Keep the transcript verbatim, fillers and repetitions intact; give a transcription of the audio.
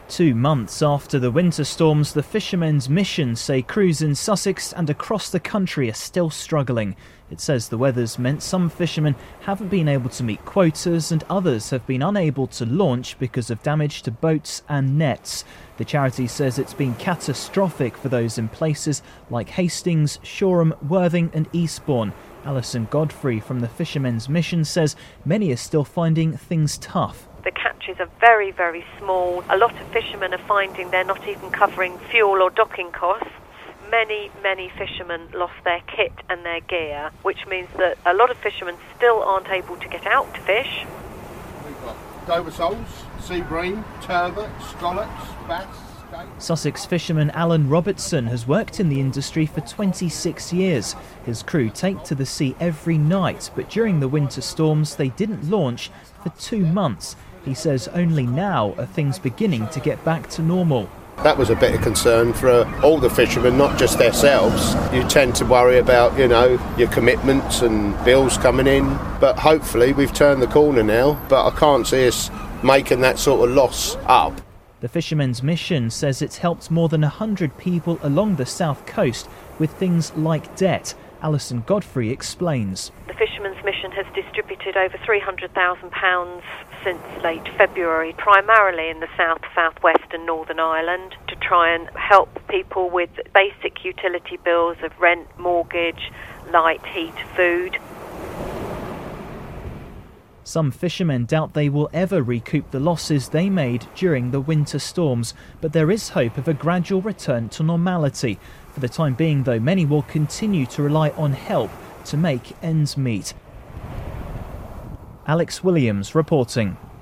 Two months after the winter storms, the Fishermen's Mission say crews in Sussex and across the country are still struggling. It says the weather's meant some fishermen haven't been able to meet quotas and others have been unable to launch because of damage to boats and nets. The charity says it's been catastrophic for those in places like Hastings, Shoreham, Worthing and Eastbourne. Alison Godfrey from the Fishermen's Mission says many are still finding things tough. The catches are very, very small. A lot of fishermen are finding they're not even covering fuel or docking costs. Many, many fishermen lost their kit and their gear, which means that a lot of fishermen still aren't able to get out to fish. We've got Dover soles, sea bream, turbot, scallops, bass. Sussex fisherman Alan Robertson has worked in the industry for twenty-six years. His crew take to the sea every night, but during the winter storms they didn't launch for two months. He says only now are things beginning to get back to normal. That was a bit of concern for all the fishermen, not just themselves. You tend to worry about, you know, your commitments and bills coming in. But hopefully we've turned the corner now, but I can't see us making that sort of loss up. The Fishermen's Mission says it's helped more than one hundred people along the south coast with things like debt. Alison Godfrey explains. The Fishermen's Mission has distributed over three hundred thousand pounds since late February, primarily in the south, southwest and Northern Ireland, to try and help people with basic utility bills of rent, mortgage, light, heat, food. Some fishermen doubt they will ever recoup the losses they made during the winter storms, but there is hope of a gradual return to normality. For the time being, though, many will continue to rely on help to make ends meet. Alex Williams reporting.